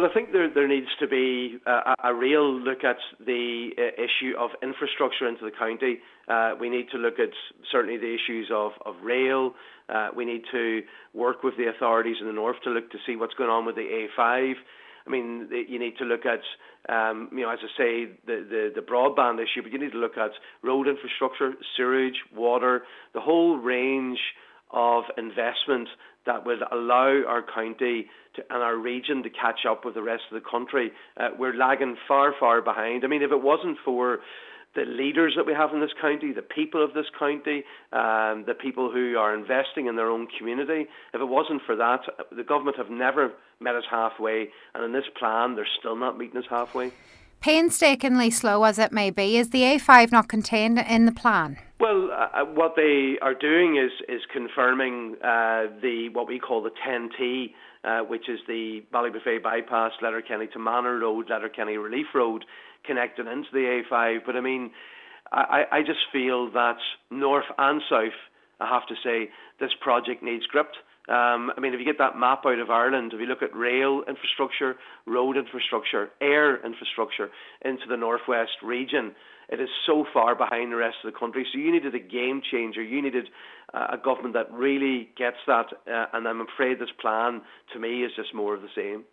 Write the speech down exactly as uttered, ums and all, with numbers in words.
Well, I think there there needs to be a, a real look at the uh, issue of infrastructure into the county. Uh, we need to look at certainly the issues of, of rail. Uh, we need to work with the authorities in the north to look to see what's going on with the A five. I mean, the, you need to look at, um, you know, as I say, the, the, the broadband issue, but you need to look at road infrastructure, sewage, water, the whole range of investment that would allow our county to, and our region to catch up with the rest of the country. Uh, we're lagging far, far behind. I mean, if it wasn't for the leaders that we have in this county, the people of this county, um, the people who are investing in their own community, if it wasn't for that, the government have never met us halfway, and in this plan, they're still not meeting us halfway. Painstakingly slow as it may be, is the A five not contained in the plan? Well, uh, what they are doing is is confirming uh, the what we call the ten T, uh, which is the Ballybuffet bypass, Letterkenny to Manor Road, Letterkenny Relief Road, connected into the A five. But I mean, I, I just feel that north and south, I have to say, this project needs gripped. Um, I mean, if you get that map out of Ireland, if you look at rail infrastructure, road infrastructure, air infrastructure into the northwest region, it is so far behind the rest of the country. So you needed a game changer. You needed uh, a government that really gets that. Uh, and I'm afraid this plan, to me, is just more of the same.